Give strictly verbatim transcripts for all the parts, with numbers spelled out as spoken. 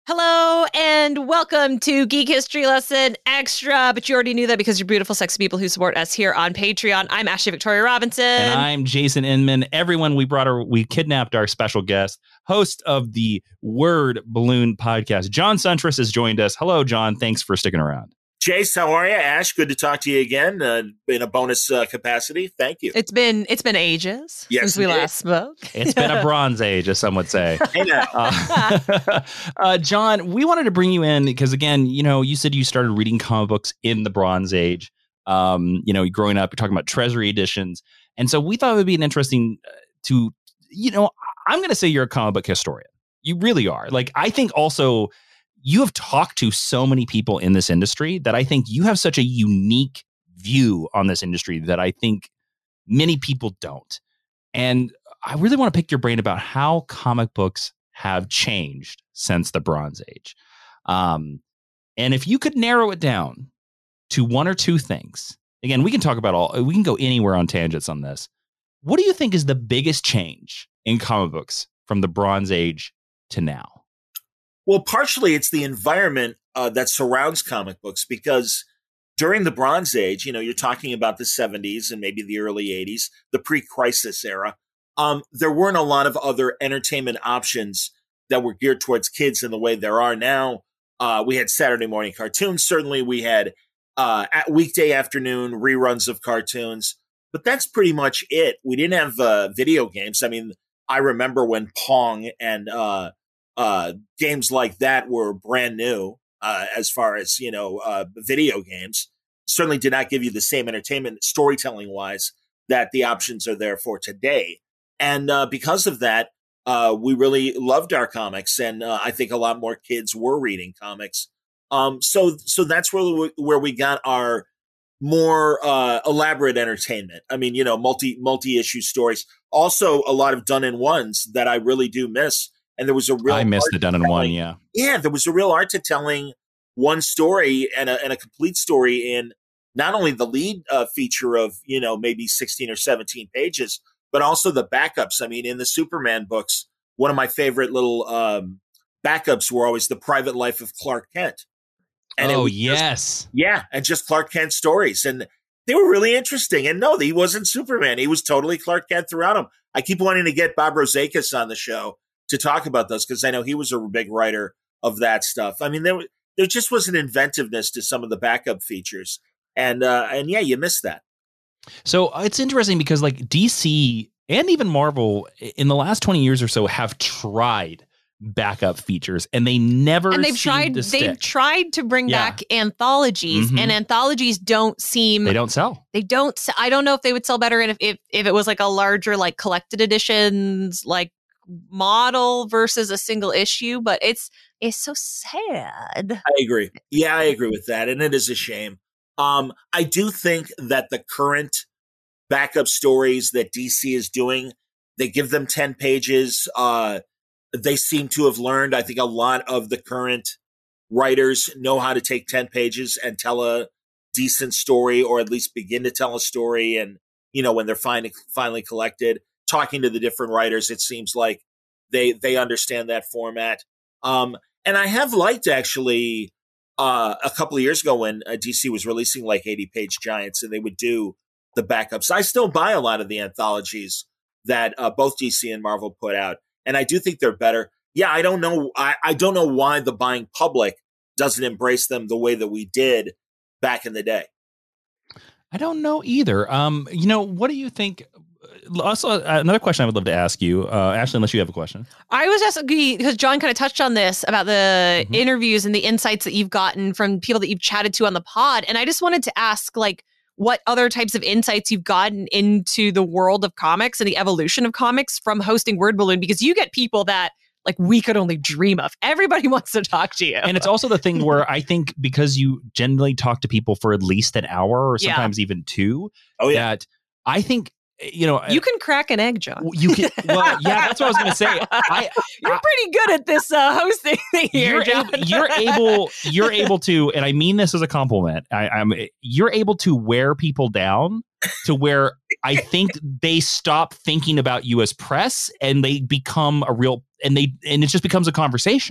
Hello and welcome to Geek History Lesson Extra, but you already knew that because you're beautiful, sexy people who support us here on Patreon. I'm Ashley Victoria Robinson. And I'm Jason Inman. Everyone, we brought our, we kidnapped our special guest, host of the Word Balloon podcast. John Suntress has joined us. Hello, John. Thanks for sticking around. Jace, how are you? Ash, good to talk to you again uh, in a bonus uh, capacity. Thank you. It's been it's been ages yes, since we last spoke. It's been a bronze age, as some would say. Hey now. Uh, uh, John, we wanted to bring you in because, again, you know, you said you started reading comic books in the Bronze Age. Um, you know, growing up, you're talking about Treasury editions. And so we thought it would be an interesting uh, to, you know, I'm going to say you're a comic book historian. You really are. Like, I think also you have talked to so many people in this industry that I think you have such a unique view on this industry that I think many people don't. And I really want to pick your brain about how comic books have changed since the Bronze Age. Um, and if you could narrow it down to one or two things, again, we can talk about all, we can go anywhere on tangents on this. What do you think is the biggest change in comic books from the Bronze Age to now? Well, partially it's the environment uh, that surrounds comic books, because during the Bronze Age, you know, you're talking about the seventies and maybe the early eighties, the pre-crisis era. Um, there weren't a lot of other entertainment options that were geared towards kids in the way there are now. Uh, we had Saturday morning cartoons. Certainly we had uh, at weekday afternoon reruns of cartoons, but that's pretty much it. We didn't have uh, video games. I mean, I remember when Pong and uh, uh, games like that were brand new uh, as far as, you know, uh, video games. Certainly did not give you the same entertainment storytelling wise that the options are there for today. And uh, because of that, uh, we really loved our comics. And uh, I think a lot more kids were reading comics. Um, so so that's where we, where we got our more uh, elaborate entertainment. I mean, you know, multi multi-issue stories. Also, a lot of done-in-ones that I really do miss. And there was a real I missed the done-in-one, yeah. Yeah, there was a real art to telling one story and a, and a complete story in not only the lead uh, feature of, you know, maybe sixteen or seventeen pages, but also the backups. I mean, in the Superman books, one of my favorite little um, backups were always The Private Life of Clark Kent. And oh, it was yes. Just, yeah, and just Clark Kent stories. And they were really interesting. And no, he wasn't Superman. He was totally Clark Kent throughout them. I keep wanting to get Bob Rozakis on the show to talk about those, because I know he was a big writer of that stuff. I mean, there there just was an inventiveness to some of the backup features. And, uh, and yeah, you missed that. So it's interesting because like D C and even Marvel in the last twenty years or so have tried backup features, and they never and they've tried to stick. they've tried to bring yeah. back anthologies, mm-hmm. and anthologies don't seem they don't sell they don't I don't know if they would sell better if, if if it was like a larger like collected editions like model versus a single issue, but it's it's so sad. I agree. Yeah, I agree with that, and it is a shame. Um, I do think that the current backup stories that D C is doing, they give them ten pages. Uh, they seem to have learned. I think a lot of the current writers know how to take ten pages and tell a decent story, or at least begin to tell a story. And, you know, when they're finally, finally collected, talking to the different writers, it seems like they, they understand that format. Um, and I have liked actually, uh, a couple of years ago when uh, D C was releasing like eighty page giants and they would do the backups. I still buy a lot of the anthologies that uh, both D C and Marvel put out. And I do think they're better. Yeah, I don't know. I, I don't know why the buying public doesn't embrace them the way that we did back in the day. I don't know either. Um, you know, what do you think? Also, uh, another question I would love to ask you, uh, Ashley, unless you have a question. I was asking because John kind of touched on this about the mm-hmm. interviews and the insights that you've gotten from people that you've chatted to on the pod. And I just wanted to ask, like, what other types of insights you've gotten into the world of comics and the evolution of comics from hosting Word Balloon, because you get people that like we could only dream of. Everybody wants to talk to you. And it's also the thing where I think because you generally talk to people for at least an hour or sometimes yeah. even two, oh, yeah. that I think, you know, you can crack an egg, John. You can. Well, yeah, that's what I was going to say. I, you're I, pretty good at this uh, hosting thing here, you're John. Able, you're able, you're able to, and I mean this as a compliment. I, I'm, you're able to wear people down to where I think they stop thinking about you as press and they become a real, and they, and it just becomes a conversation.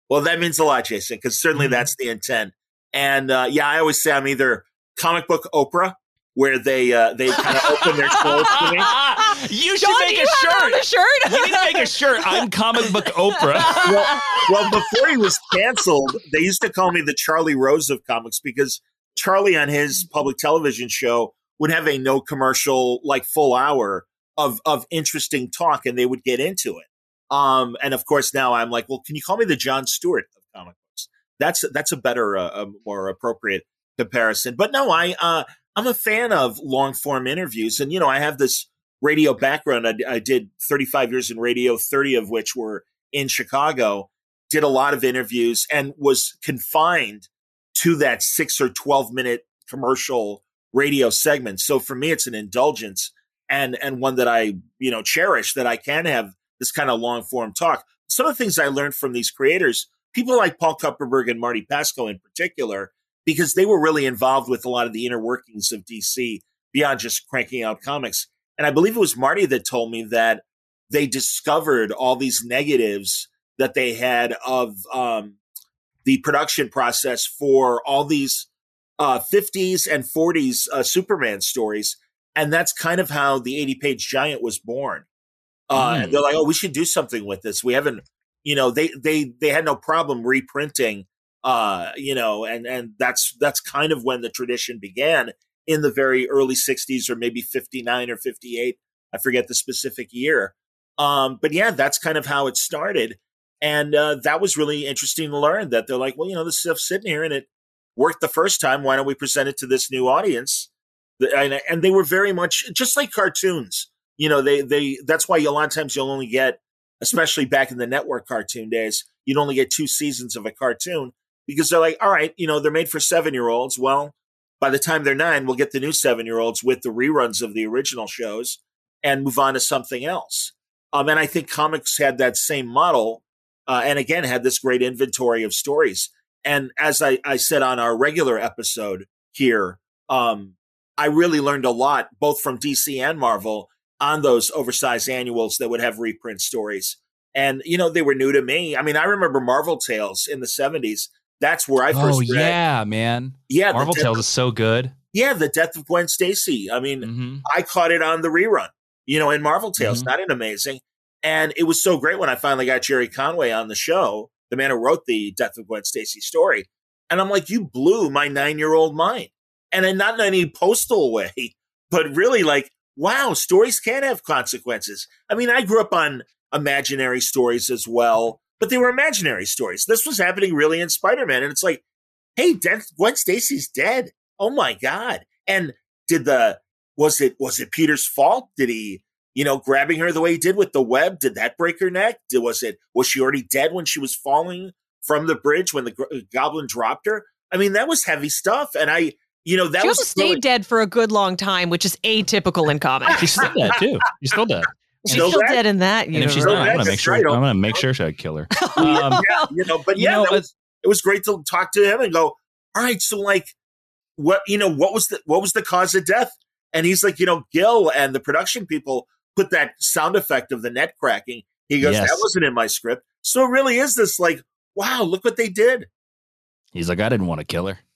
Well, that means a lot, Jason, because certainly mm-hmm. that's the intent. And uh, yeah, I always say I'm either comic book Oprah, where they uh, they kind of open their clothes to me. You should John, make you a shirt. A shirt. You need to make a shirt. I'm comic book Oprah. Well, well, before he was canceled, they used to call me the Charlie Rose of comics because Charlie on his public television show would have a no commercial, like full hour of of interesting talk, and they would get into it. Um, and of course, now I'm like, well, can you call me the Jon Stewart of comic books? That's that's a better, uh, a more appropriate comparison. But no, I uh, I'm a fan of long form interviews, and you know, I have this radio background. I, I did thirty-five years in radio, thirty of which were in Chicago. Did a lot of interviews and was confined to that six or twelve minute commercial radio segment. So for me, it's an indulgence and and one that I you know cherish, that I can have this kind of long form talk. Some of the things I learned from these creators, people like Paul Kupperberg and Marty Pasco in particular, because they were really involved with a lot of the inner workings of D C beyond just cranking out comics. And I believe it was Marty that told me that they discovered all these negatives that they had of um, the production process for all these uh, fifties and forties uh, Superman stories. And that's kind of how the eighty page Giant was born. Uh, mm. And they're like, oh, we should do something with this. We haven't, you know, they they they had no problem reprinting, uh, you know, and and that's that's kind of when the tradition began in the very early sixties, or maybe fifty-nine or fifty-eight. I forget the specific year. Um, but yeah, that's kind of how it started. And uh, that was really interesting to learn, that they're like, well, you know, this stuff's sitting here and it worked the first time. Why don't we present it to this new audience? And, and they were very much just like cartoons. You know, they, they, that's why a lot of times you'll only get, especially back in the network cartoon days, you'd only get two seasons of a cartoon because they're like, all right, you know, they're made for seven year olds. Well, by the time they're nine, we'll get the new seven year olds with the reruns of the original shows and move on to something else. Um, and I think comics had that same model. Uh, and again, had this great inventory of stories. And as I, I said on our regular episode here, um, I really learned a lot, both from D C and Marvel, on those oversized annuals that would have reprint stories. And, you know, they were new to me. I mean, I remember Marvel Tales in the seventies. That's where I first oh, read. yeah, man. Yeah. Marvel Tales is so good. Yeah, the death of Gwen Stacy. I mean, mm-hmm. I caught it on the rerun, you know, in Marvel Tales. Mm-hmm. Not an amazing. And it was so great when I finally got Jerry Conway on the show, the man who wrote the Death of Gwen Stacy story. And I'm like, you blew my nine-year-old mind. And in not in any postal way, but really like, wow, stories can have consequences. I mean, I grew up on imaginary stories as well, but they were imaginary stories. This was happening really in Spider-Man. And it's like, hey, Death, Gwen Stacy's dead. Oh my God. And did the, was it, was it Peter's fault? Did he, you know, grabbing her the way he did with the web, did that break her neck? Did, was it, was she already dead when she was falling from the bridge when the g- goblin dropped her? I mean, that was heavy stuff. And I, you know, that she was also stayed dead for a good long time, which is atypical in comics. She's still dead too. She's still dead. She's still, still dead in that. And if she's not, I'm gonna make sure. I'm gonna make sure I kill her. Um, yeah, you know, but yeah, you know, that was, it was great to talk to him and go, all right, so like, what, you know, what was the what was the cause of death? And he's like, you know, Gil and the production people put that sound effect of the net cracking. He goes, yes. That wasn't in my script. So it really is this like, wow, look what they did. He's like, I didn't want to kill her.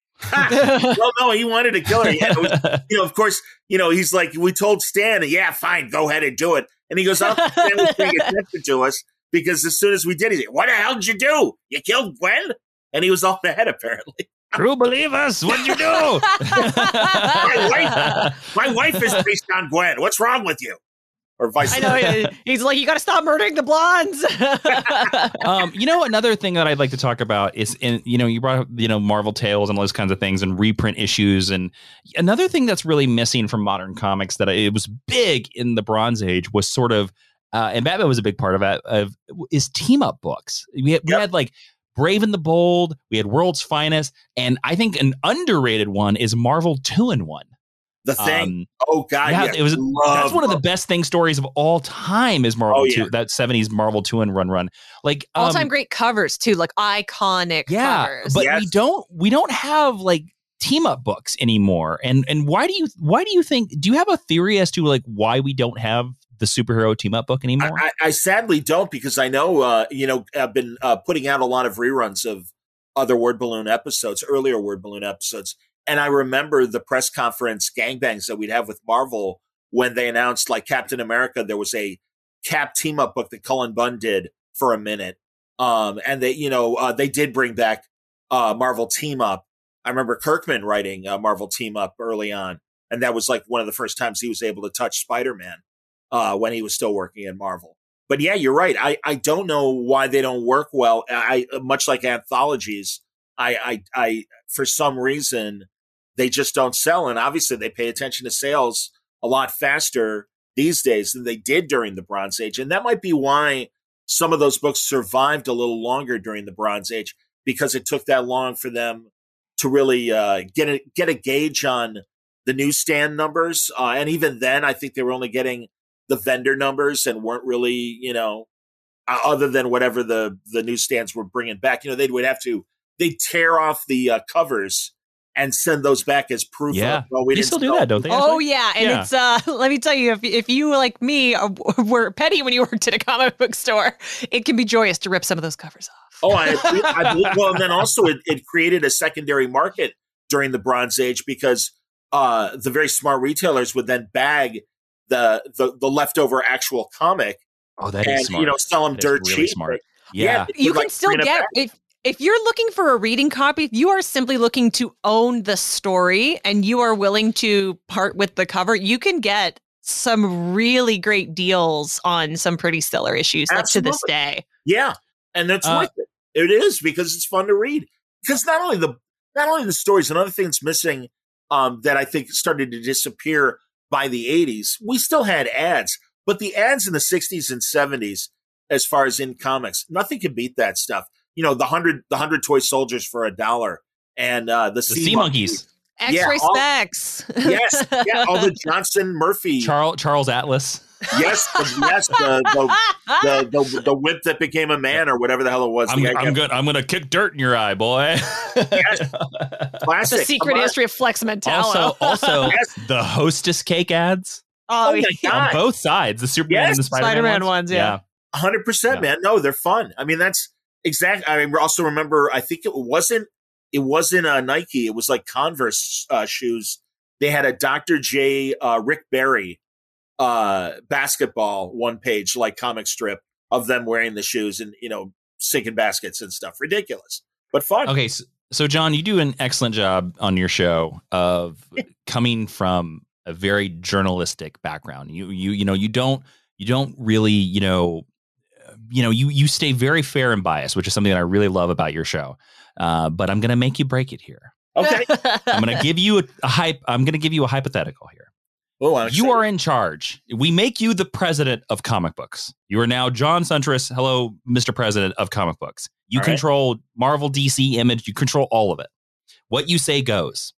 Well, no, he wanted to kill her. Yeah, was, you know, of course, you know, he's like, we told Stan, yeah, fine, go ahead and do it. And he goes, I don't think Stan was paying attention to us because as soon as we did, he's like, what the hell did you do? You killed Gwen? And he was all mad, apparently. True believers, what'd you do? my, wife, my wife is based on Gwen. What's wrong with you? Or vice versa. I know. He's like, you got to stop murdering the blondes. um, you know, another thing that I'd like to talk about is, in you know, you brought up, you know, Marvel Tales and all those kinds of things and reprint issues. And another thing that's really missing from modern comics that it was big in the Bronze Age was sort of, uh, and Batman was a big part of it, of, is team up books. We had, yep. we had like Brave and the Bold, we had World's Finest, and I think an underrated one is Marvel two in one. The Thing. Um, oh God, yeah, yeah. it was. Love that's one of the best thing stories of all time. Is Marvel oh, two yeah. that seventies Marvel two and run run like all um, time great covers too, like iconic. Yeah, covers. but yes. we don't we don't have like team up books anymore. And and why do you why do you think? Do you have a theory as to like why we don't have the superhero team up book anymore? I, I sadly don't, because I know, uh, you know, I've been uh, putting out a lot of reruns of other Word Balloon episodes, earlier Word Balloon episodes. And I remember the press conference gangbangs that we'd have with Marvel when they announced, like, Captain America. There was a Cap team up book that Cullen Bunn did for a minute. Um, and they, you know, uh, they did bring back uh, Marvel Team Up. I remember Kirkman writing uh, Marvel Team Up early on. And that was like one of the first times he was able to touch Spider-Man uh, when he was still working in Marvel. But yeah, you're right. I, I don't know why they don't work well. I much like anthologies. I, I, I, for some reason, they just don't sell. And obviously they pay attention to sales a lot faster these days than they did during the Bronze Age. And that might be why some of those books survived a little longer during the Bronze Age, because it took that long for them to really uh, get a, get a gauge on the newsstand numbers. Uh, and even then, I think they were only getting the vendor numbers and weren't really, you know, uh, other than whatever the, the newsstands were bringing back. You know, they would have to, they'd tear off the uh, covers and send those back as proof. Yeah, of, well, we they didn't still do sell. that, don't they? Oh yeah, and Yeah. it's uh let me tell you, if if you like me uh, were petty when you worked at a comic book store, it can be joyous to rip some of those covers off. Oh, I, I believe, well, and then also it, it created a secondary market during the Bronze Age, because uh, the very smart retailers would then bag the the, the leftover actual comic Oh, that and is smart. you know sell them That is dirt really cheap. smart. Yeah, Yeah. they You would, can like, still bring it get back. if if you're looking for a reading copy, if you are simply looking to own the story and you are willing to part with the cover, you can get some really great deals on some pretty stellar issues like, to this Absolutely. day. Yeah, and that's Uh, worth it. It is, because it's fun to read. Because not only the not only the stories, another thing that's missing um, that I think started to disappear by the eighties. We still had ads, but the ads in the sixties and seventies, as far as in comics, nothing can beat that stuff. You know, the hundred the hundred toy soldiers for a dollar, and uh, the, The sea, Sea monkeys. Monkeys. X-ray all- specs. Yes, yeah, all the Johnson Murphy. Charles Charles Atlas. Yes, the, yes, the the, the the the whip that became a man, or whatever the hell it was. I'm, The guy I'm kept- good. I'm gonna kick dirt in your eye, boy. Yes. Classic. The secret Come on. history of Flex Mentallo. Also, also Yes. the Hostess cake ads oh, Oh my yeah. God. on both sides, the Superman Yes. and the Spider-Man, Spider-Man ones, yeah. one hundred percent, Yeah. man. No, they're fun. I mean, that's exact. I mean, also remember, I think it wasn't, it wasn't uh, Nike. It was like Converse uh, shoes. They had a Doctor J, uh, Rick Barry uh, basketball one page, like comic strip of them wearing the shoes and, you know, sinking baskets and stuff. Ridiculous, but fun. Okay, so, so John, you do an excellent job on your show of coming from a very journalistic background. You you you know you don't you don't really you know you know you you stay very fair and biased, which is something that I really love about your show. Uh, but I'm gonna make you break it here. Okay. I'm gonna give you a, a hype. I'm gonna give you a hypothetical here. Oh, I'm You excited. are in charge. We make you the president of comic books. You are now John Suntress. Hello, Mister President of comic books. You All right. control Marvel, D C, Image. You control all of it. What you say goes.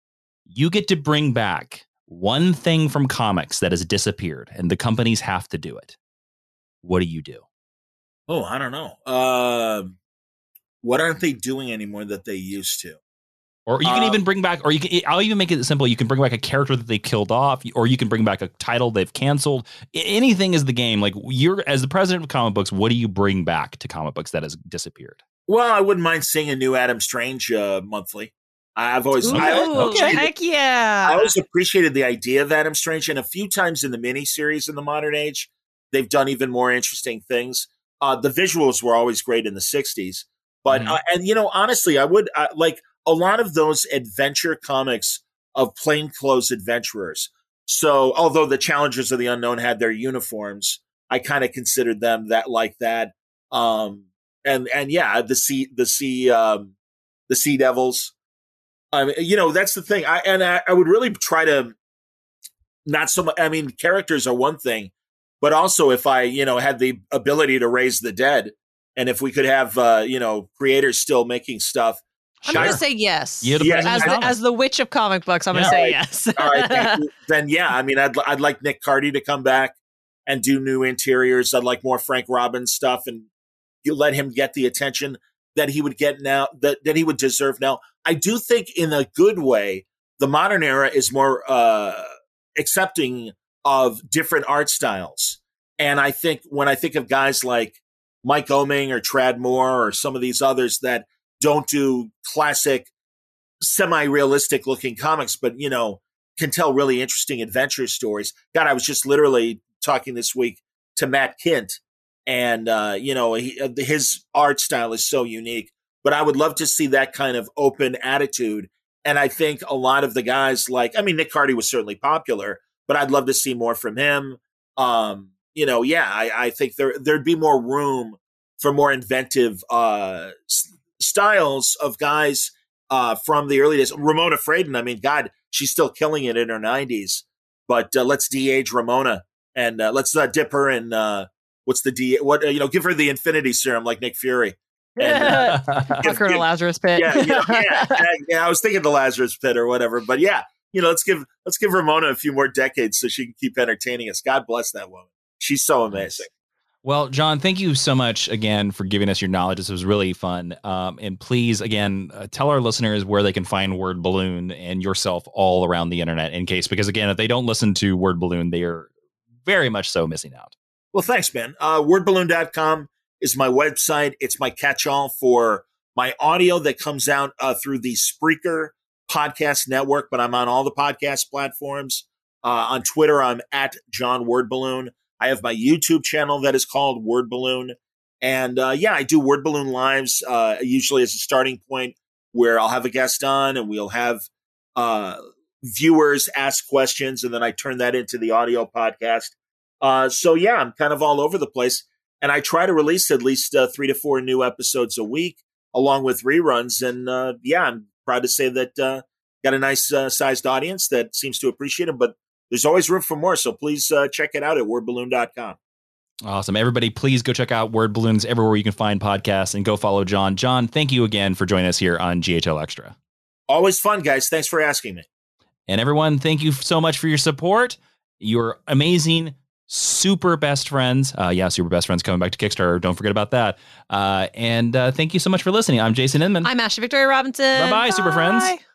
You get to bring back one thing from comics that has disappeared, and the companies have to do it. What do you do? Oh, I don't know. Um, what aren't they doing anymore that they used to? Or you can Uh, even bring back, or you can, I'll even make it simple. You can bring back a character that they killed off, or you can bring back a title they've canceled. I- Anything is the game. Like you're, as the president of comic books, what do you bring back to comic books that has disappeared? Well, I wouldn't mind seeing a new Adam Strange uh, monthly. I've always, Ooh, I, okay. heck yeah. I always appreciated the idea of Adam Strange, and a few times in the miniseries in the modern age, they've done even more interesting things. Uh, the visuals were always great in the sixties, but Mhm. uh, and you know, honestly, I would uh, like a lot of those adventure comics of plainclothes adventurers. So, although the Challengers of the Unknown had their uniforms, I kind of considered them that like that. Um, and and yeah, the sea the sea um, the Sea Devils. I mean, you know, that's the thing. I and I, I would really try to not so much. I mean, characters are one thing, but also if I, you know, had the ability to raise the dead, and if we could have, uh, you know, creators still making stuff. I'm Sure. going to say yes. You're the Yeah. president As of the, comics. as the witch of comic books, I'm going Yeah. to say All right. yes. All right, thank you. Then yeah, I mean, I'd I'd like Nick Cardy to come back and do new interiors. I'd like more Frank Robbins stuff, and you let him get the attention that he would get now, that that he would deserve now. I do think, in a good way, the modern era is more uh, accepting of different art styles. And I think when I think of guys like Mike Oeming or Trad Moore or some of these others that don't do classic, semi-realistic looking comics, but, you know, can tell really interesting adventure stories. God, I was just literally talking this week to Matt Kint, and, uh, you know, he, his art style is so unique. But I would love to see that kind of open attitude. And I think a lot of the guys like, I mean, Nick Cardy was certainly popular, but I'd love to see more from him. Um, you know, yeah, I, I think there, there'd be more room for more inventive uh, s- styles of guys uh, from the early days. Ramona Fradon, I mean, God, she's still killing it in her nineties. But uh, let's de-age Ramona and uh, let's uh, dip her in, uh, what's the D, what, uh, you know, give her the Infinity Serum like Nick Fury. And, uh, Fuck her in a Lazarus pit. Yeah, you know, yeah, yeah. I was thinking the Lazarus pit or whatever, but yeah, you know, let's give let's give Ramona a few more decades so she can keep entertaining us. God bless that woman; she's so amazing. Well, John, thank you so much again for giving us your knowledge. This was really fun. Um, and please, again, uh, tell our listeners where they can find Word Balloon and yourself all around the internet. In case, because again, if they don't listen to Word Balloon, they are very much so missing out. Well, thanks, man. Uh, word balloon dot com is my website. It's my catch-all for my audio that comes out uh, through the Spreaker podcast network, but I'm on all the podcast platforms. Uh, on Twitter, I'm at John Word Balloon. I have my YouTube channel that is called Word Balloon. And uh, yeah, I do Word Balloon Lives, uh, usually as a starting point where I'll have a guest on and we'll have uh, viewers ask questions, and then I turn that into the audio podcast. Uh, so yeah, I'm kind of all over the place. And I try to release at least uh, three to four new episodes a week, along with reruns. And uh, yeah, I'm proud to say that uh, got a nice uh, sized audience that seems to appreciate them. But there's always room for more. So please uh, check it out at word balloon dot com. Awesome. Everybody, please go check out Word Balloons everywhere you can find podcasts, and go follow John. John, thank you again for joining us here on G H L Extra. Always fun, guys. Thanks for asking me. And everyone, thank you so much for your support. You're amazing. Super best friends. Uh, yeah, super best friends coming back to Kickstarter. Don't forget about that. Uh, and uh, thank you so much for listening. I'm Jason Inman. I'm Ashley Victoria Robinson. Bye-bye, Bye. super friends.